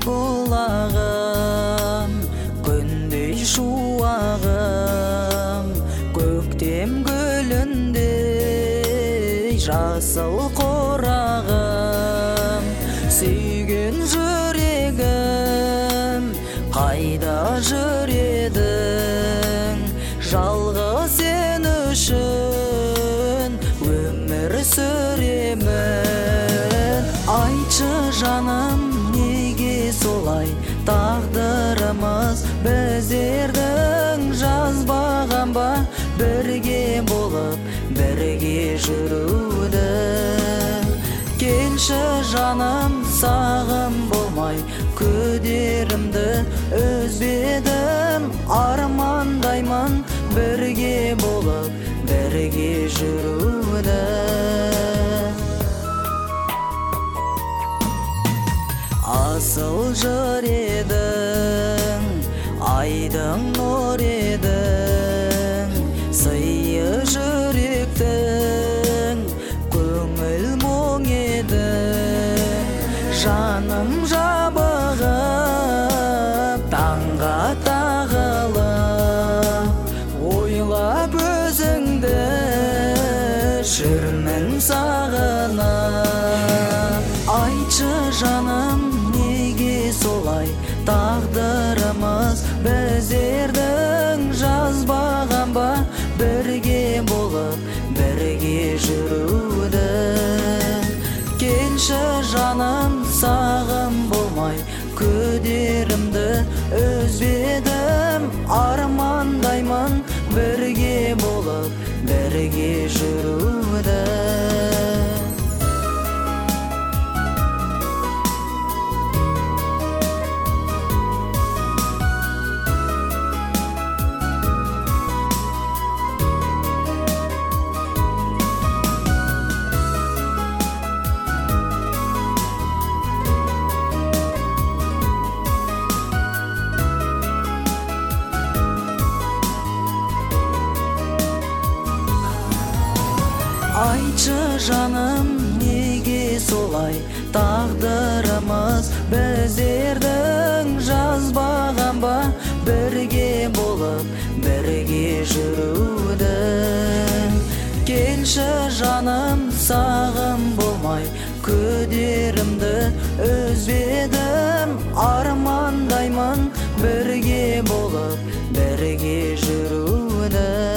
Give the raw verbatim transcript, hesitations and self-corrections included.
бұлағым, күндей шуағым, көктем гүліндей жасыл қорағым. Сүйген жүрегім, қайда жүредің? Жалғыз сен үшін өмір сүремін. Айтшы жаным, неге солай тағдырымыз біздердің жазбаған ба бірге болып бірге жүруді? Келші жаным, сағым болмай күдерімді үзбедім. Армандаймын бірге болып бірге жүруді. Асыл жыр едің, айдың нұр едің, сыйы жүректің көңіл мұң едің. Жаным жабығып, таңға тағылып, ойлап өзіңді жүрмін сағынып. Айтшы жаным, неге солай тағдырымыз біздердің жазбаған ба бірге болып бірге жүруді? Келші жаным, сағым болмай күдерімді үзбедім. Армандаймын бірге болып бірге жүруді. Айтшы жаным, неге солай тағдырымыз біздердің жазбаған ба бірге болып бірге жүруді? Келші жаным, сағым болмай күдерімді үзбедім. Армандаймын бірге болып бірге жүруді.